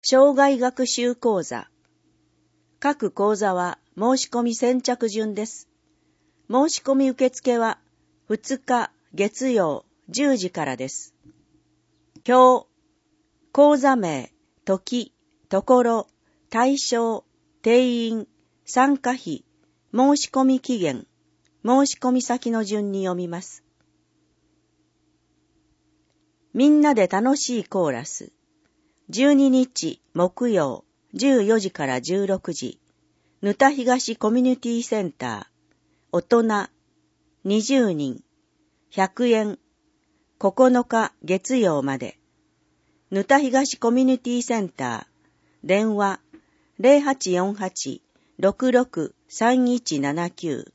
生涯学習講座。各講座は申し込み先着順です。申し込み受付は2日月曜10時からです。今日、講座名、時、ところ、対象、定員、参加費、申し込み期限、申し込み先の順に読みます。みんなで楽しいコーラス。12日木曜14時から16時、沼田東コミュニティセンター、大人20人、100円、9日月曜まで。沼田東コミュニティセンター、電話0848-663179。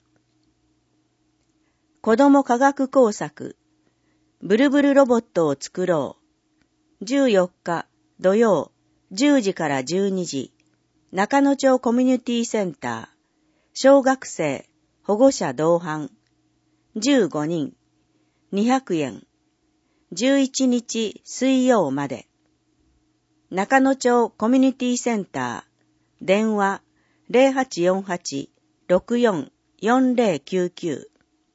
子ども科学工作、ブルブルロボットを作ろう。14日土曜10時から12時、中野町コミュニティセンター、小学生、保護者同伴、15人、200円、11日水曜まで。中野町コミュニティセンター、電話0848-644099。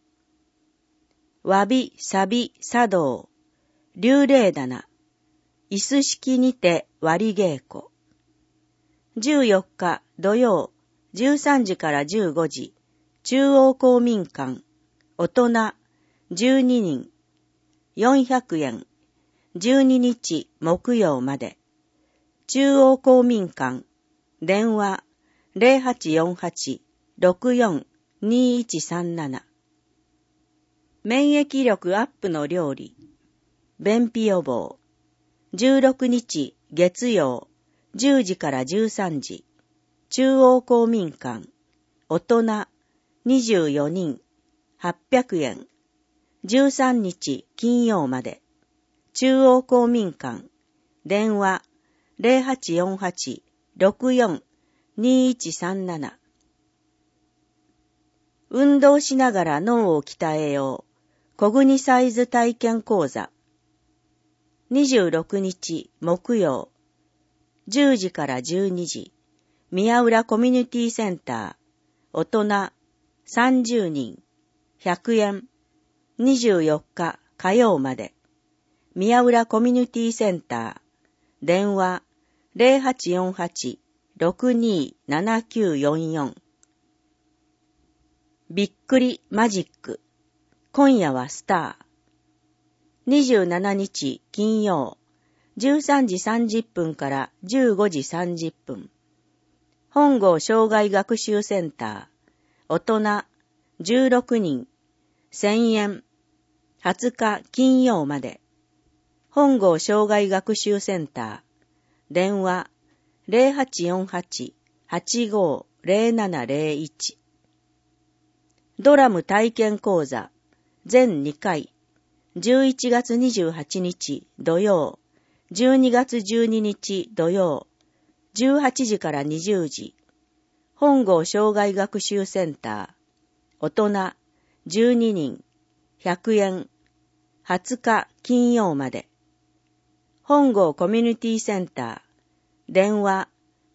わびさび茶道、流霊棚、椅子式にて割り稽古。14日土曜13時から15時、中央公民館、大人12人、400円、12日木曜まで。中央公民館、電話0848-642137。免疫力アップの料理、便秘予防。16日月曜10時から13時、中央公民館、大人24人、800円。13日金曜まで。中央公民館、電話0848-642137。運動しながら脳を鍛えよう。コグニサイズ体験講座。26日木曜10時から12時、宮浦コミュニティセンター、大人30人、100円。24日火曜まで。宮浦コミュニティセンター、電話0848-627944。びっくりマジック。今夜はスター。27日金曜、13時30分から15時30分。本郷障害学習センター、大人16人、1000円。20日金曜まで。本郷障害学習センター、電話0848-850701。ドラム体験講座全2回、11月28日土曜、12月12日土曜、18時から20時、本郷障害学習センター、大人12人、100円。20日金曜まで。本郷コミュニティセンター、電話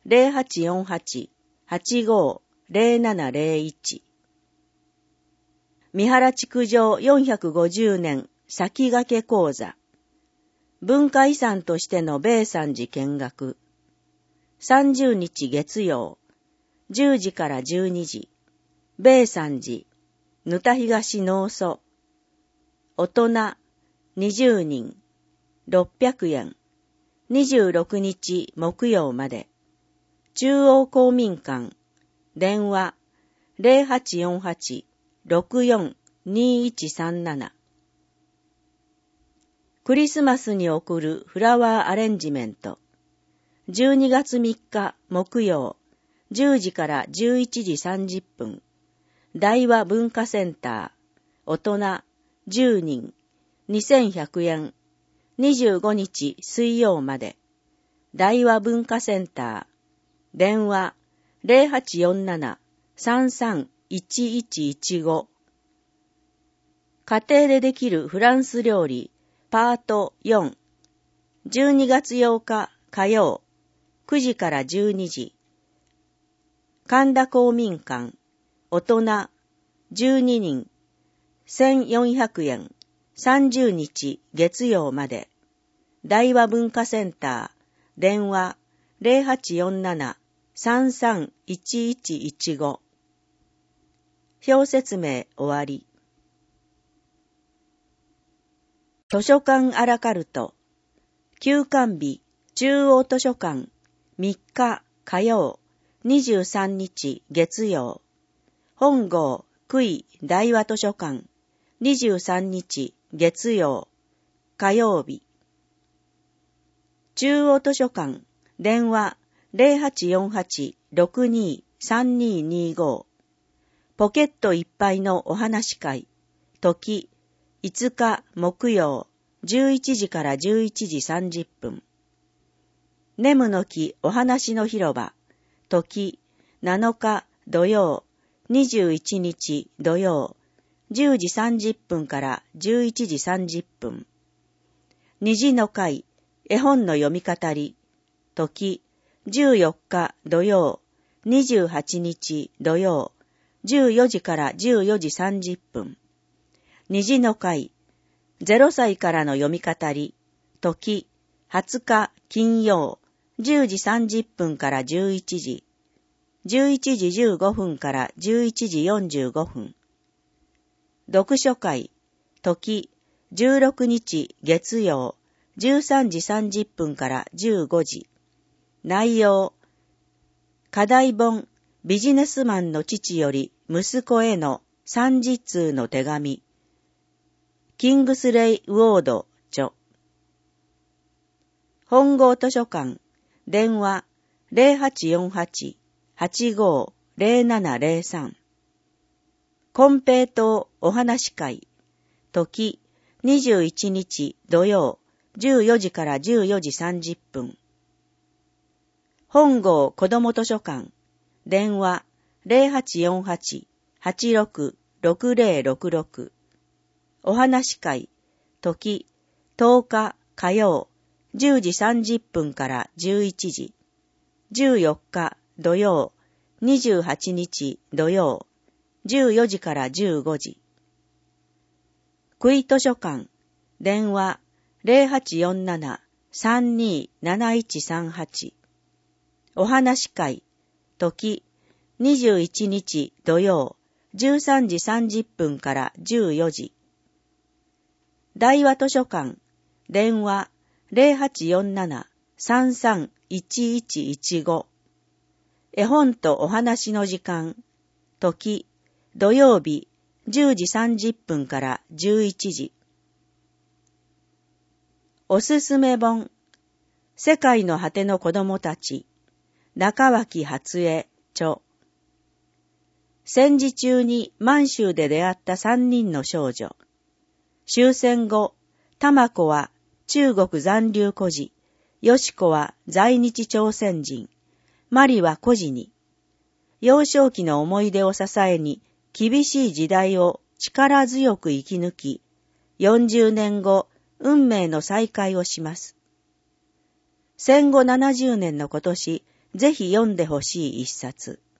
0848-850701。三原築城450年先駆け講座。文化遺産としての米山寺見学。30日月曜、10時から12時、米山寺、沼田東農祖。大人20人、600円。26日木曜まで。中央公民館、電話0848-642137。クリスマスに贈るフラワーアレンジメント。12月3日木曜、10時から11時30分。大和文化センター、大人10人、2100円。25日水曜まで。大和文化センター、電話0847-331115。家庭でできるフランス料理パート4。12月8日火曜、 9時から12時。神田公民館、大人、12人、1400円、30日月曜まで。大和文化センター、電話、0847-331115。表説明終わり。図書館アラカルト、休館日、中央図書館、3日火曜、23日月曜。本郷、久井大和図書館、23日月曜、火曜日。中央図書館、電話、0848-623225。ポケットいっぱいのお話会、時、5日木曜、11時から11時30分。ネムの木お話の広場、時、7日土曜、21日土曜、10時30分から11時30分。虹の会、絵本の読み語り、時、14日土曜、28日土曜、14時から14時30分。虹の会、0歳からの読み語り、時、20日金曜、10時30分から11時、11時15分から11時45分。読書会、時、16日月曜、13時30分から15時。内容、課題本、ビジネスマンの父より息子への30通の手紙。キングスレイ・ウォード著。本郷図書館、電話0848-850703。金平糖お話会、時21日土曜、14時から14時30分。本郷子ども図書館、電話0848-866066。お話会、時10日火曜、10時30分から11時。14日土曜、28日土曜、14時から15時。久井図書館、電話0847-327138。お話会、時21日土曜、13時30分から14時。大和図書館、電話0847-331115。絵本とお話の時間、時土曜日10時30分から11時。おすすめ本、世界の果ての子供たち、中脇初江著。戦時中に満州で出会った3人の少女。終戦後、玉子は中国残留孤児、よし子は在日朝鮮人、マリは孤児に。幼少期の思い出を支えに、厳しい時代を力強く生き抜き、40年後、運命の再会をします。戦後70年の今年、ぜひ読んでほしい一冊。